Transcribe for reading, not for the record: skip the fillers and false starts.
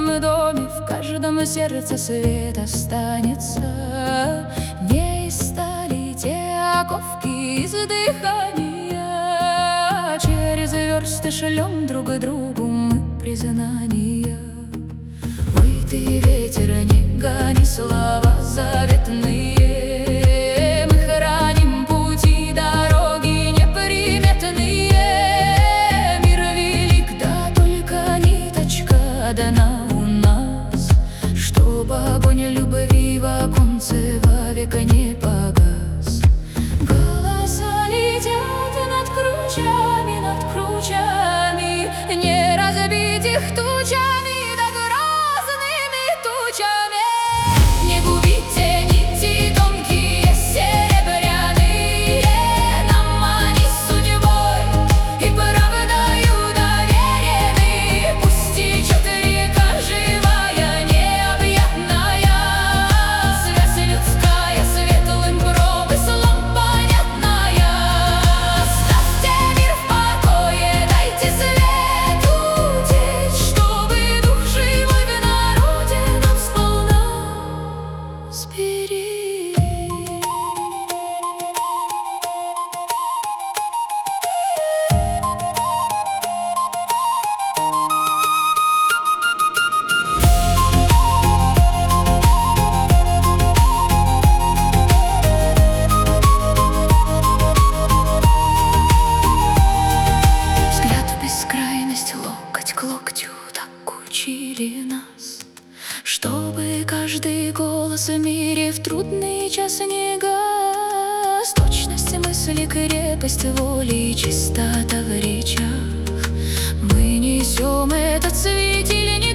каждом доме, в каждом сердце свет останется. Не из стали те оковки из дыхания, через версты шлем друг другу мы признания. Ой, ты, ветер, не гони слова заветные. Мы храним пути, дороги неприметные. Мир велик, да только ниточка дана у нас, чтоб огонь любви в оконце вовек не погас. Голоса летят над кручами, не разбить их тучами, да грозными тучами. Не губите нити тонкие, серебряные, нам они судьбой и правдою доверены. Пусть течет река живая, необъятная, связь людская светлым промыслом понятная. Оставьте мир в покое, дайте свету течь, чтобы дух живой в народе нам сполна сберечь. Взгляд в бескрайность, локоть к локтю, так учили нас, чтобы каждый голос в мире в трудный час не гас. Точность мысли, крепость воли и чистота в речах. Мы несем этот светильник